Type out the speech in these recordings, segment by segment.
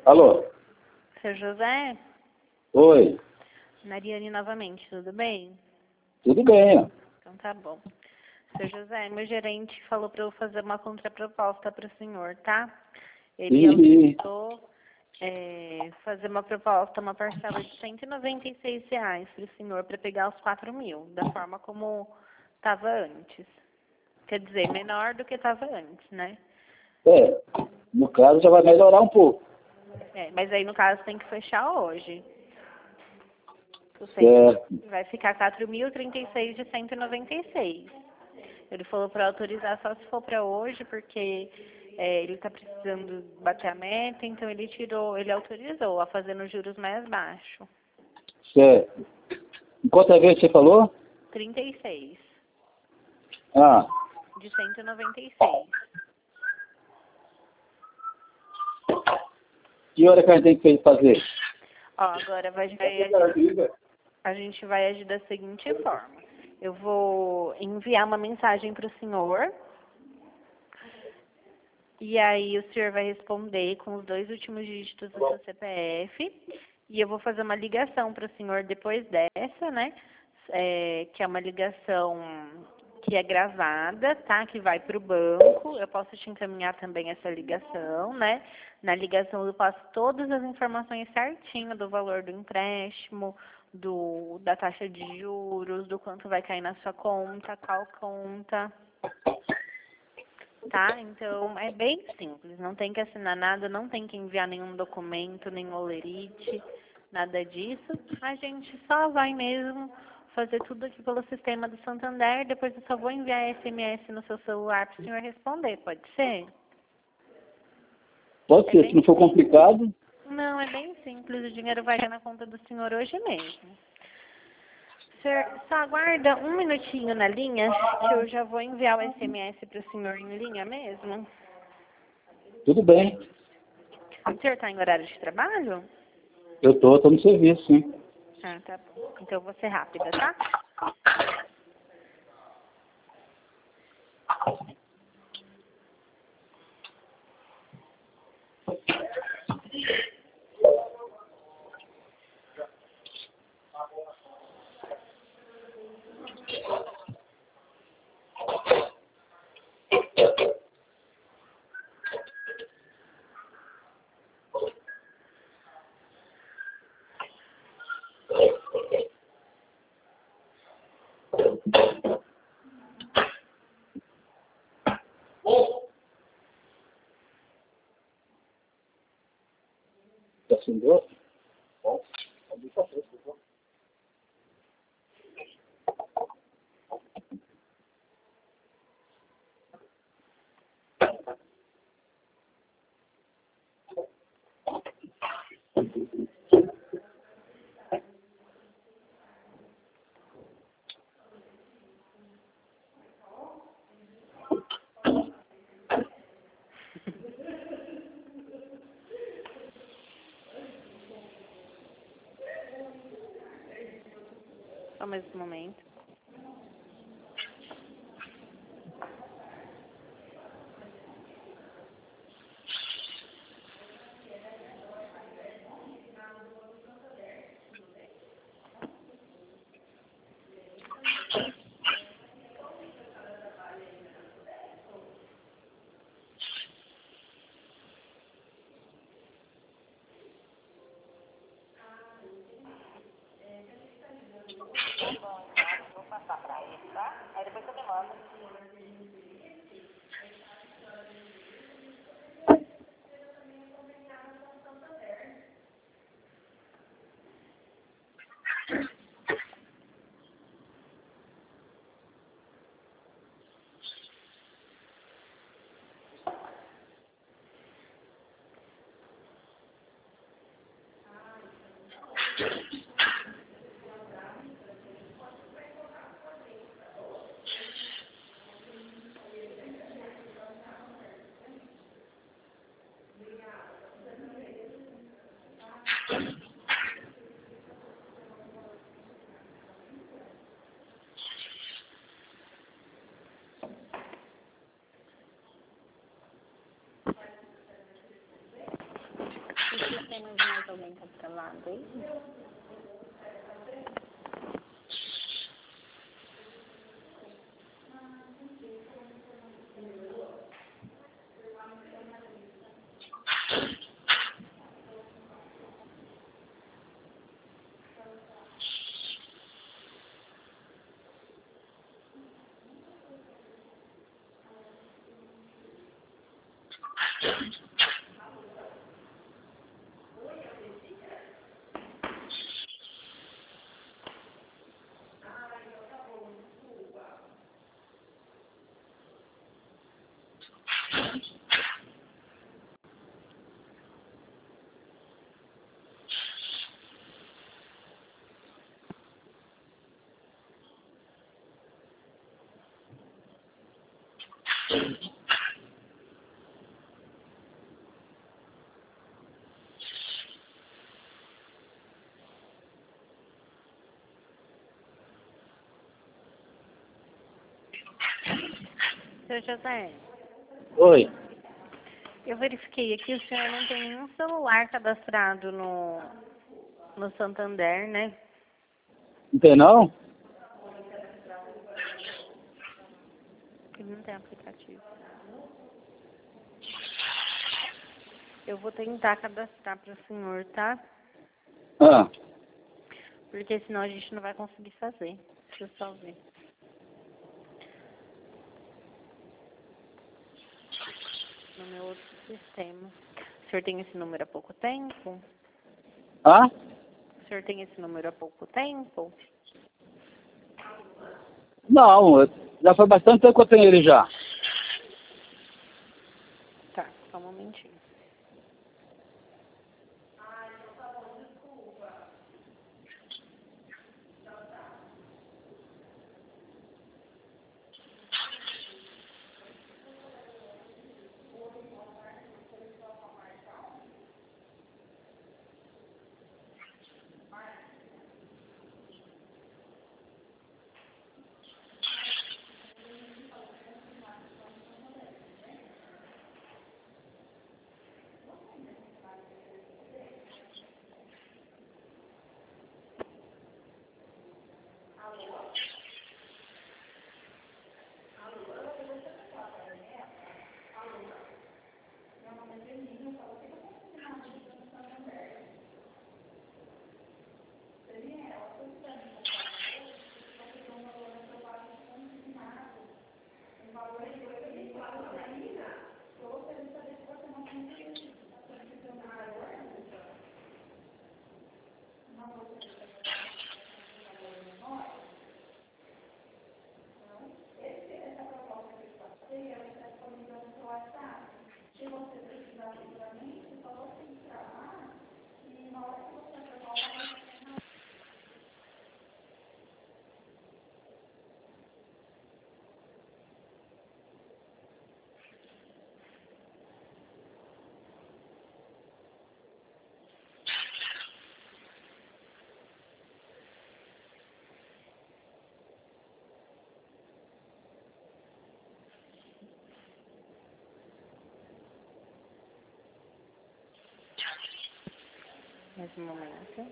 Alô? Seu José? Oi. Mariane novamente, tudo bem? Tudo bem, ó. Então tá bom. Seu José, meu gerente falou para eu fazer uma contraproposta para o senhor, tá? Ele E autorizou fazer uma proposta, uma parcela de R$ 196 para o senhor para pegar os 4.000, da forma como estava antes. Quer dizer, menor do que estava antes, né? no caso já vai melhorar um pouco. Mas aí no caso tem que fechar hoje. Certo. Vai ficar 4.036 de 196. Ele falou para autorizar só se for para hoje, porque ele está precisando bater a meta, então ele autorizou a fazer nos juros mais baixos. Certo. Em quantas vezes você falou? 36 Ah, de 196. que hora que a gente tem que fazer? Ó, agora a gente vai agir da seguinte forma. Eu vou enviar uma mensagem para o senhor. E aí o senhor vai responder com os 2 últimos dígitos do seu CPF. E eu vou fazer uma ligação para o senhor depois dessa, né? Que é uma ligação que é gravada, tá? Que vai para o banco. Eu posso te encaminhar também essa ligação, né? Na ligação eu passo todas as informações certinho do valor do empréstimo, da taxa de juros, do quanto vai cair na sua conta, qual conta. Tá? Então, é bem simples. Não tem que assinar nada, não tem que enviar nenhum documento, nem olerite, nada disso. A gente só vai mesmo fazer tudo aqui pelo sistema do Santander. Depois eu só vou enviar SMS no seu celular para o senhor responder. Pode ser? Pode ser, se não for complicado. Não, é bem simples. O dinheiro vai cair na conta do senhor hoje mesmo. Senhor, só aguarda um minutinho na linha, que eu já vou enviar o SMS para o senhor em linha mesmo. Tudo bem. O senhor está em horário de trabalho? Eu tô no serviço, sim. Ah, tá bom. Então eu vou ser rápida, tá? Já acendeu? Só mais um momento. Vou passar para ele, tá? Aí depois você me manda. O sistema de mais alguém tá travado aí? Seu José, Oi. eu verifiquei aqui, o senhor não tem nenhum celular cadastrado no Santander, né? Não tem não? Ele não tem aplicativo. Eu vou tentar cadastrar para o senhor, tá? Ah, Porque senão a gente não vai conseguir fazer. Deixa eu só ver. No meu outro sistema. O senhor tem esse número há pouco tempo? ah? O senhor tem esse número há pouco tempo? Não, já foi bastante tempo que eu tenho ele já. Tá, só um momentinho. Mais um momento.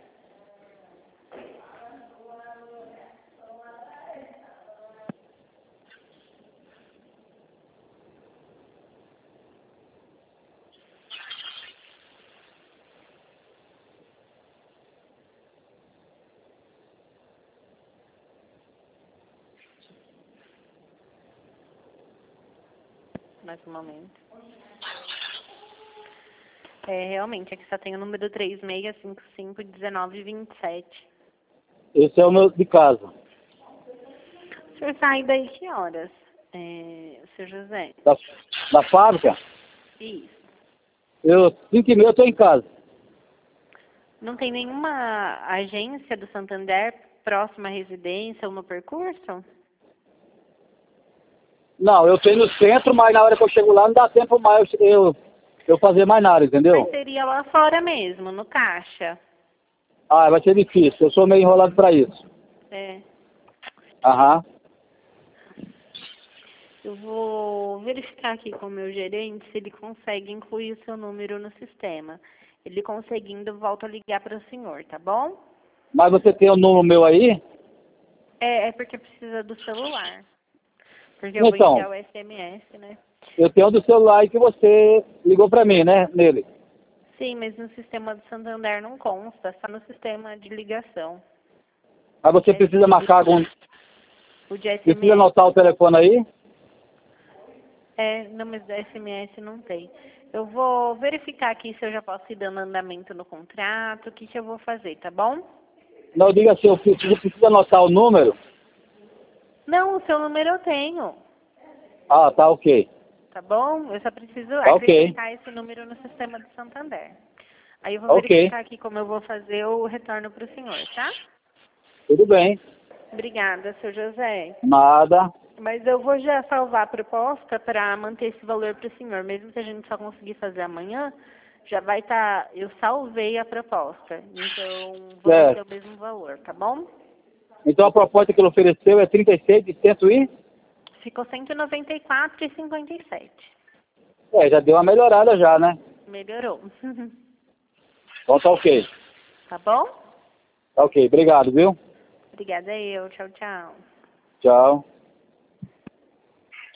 Mais um momento. Realmente, aqui só tem o número 36551927. Esse é o meu de casa. O senhor sai daí que horas, seu José? Da fábrica, Isso. eu 5h30 eu estou em casa. Não tem nenhuma agência do Santander próxima à residência ou no percurso? Não, eu tenho no centro, mas na hora que eu chego lá não dá tempo mais eu fazer mais nada, entendeu? Mas seria lá fora mesmo, no caixa. Ah, vai ser difícil, eu sou meio enrolado para isso. É. Aham. Eu vou verificar aqui com o meu gerente se ele consegue incluir o seu número no sistema. Ele conseguindo, volto a ligar para o senhor, tá bom? Mas você tem o número meu aí? É porque precisa do celular. Porque eu vou Então, enviar o SMS, né? eu tenho do celular aí que você ligou pra mim, né? Nele. Sim, mas no sistema do Santander não consta, só no sistema de ligação. Mas você precisa marcar algum... O de SMS. Precisa anotar o telefone aí? Não, mas do SMS não tem. Eu vou verificar aqui se eu já posso ir dando andamento no contrato, o que eu vou fazer, tá bom? Não, diga assim, eu preciso anotar o número. Não, o seu número eu tenho, Ah, tá ok. tá bom? Eu só preciso Tá ok. acrescentar esse número no sistema do Santander. Aí eu vou Tá ok. verificar aqui como eu vou fazer, eu retorno para o senhor, tá? Tudo bem. Obrigada, seu José. Nada. Mas eu vou já salvar a proposta para manter esse valor para o senhor. Mesmo que a gente só conseguir fazer amanhã, já vai estar... eu salvei a proposta. Então, vou manter Certo. o mesmo valor, tá bom? Então a proposta que ele ofereceu é 36 de 100 e... Ficou 194,57. É, já deu uma melhorada já, né? Melhorou. Então tá ok. Tá bom? Tá ok. Obrigado, viu? Obrigada eu. Tchau, tchau. Tchau.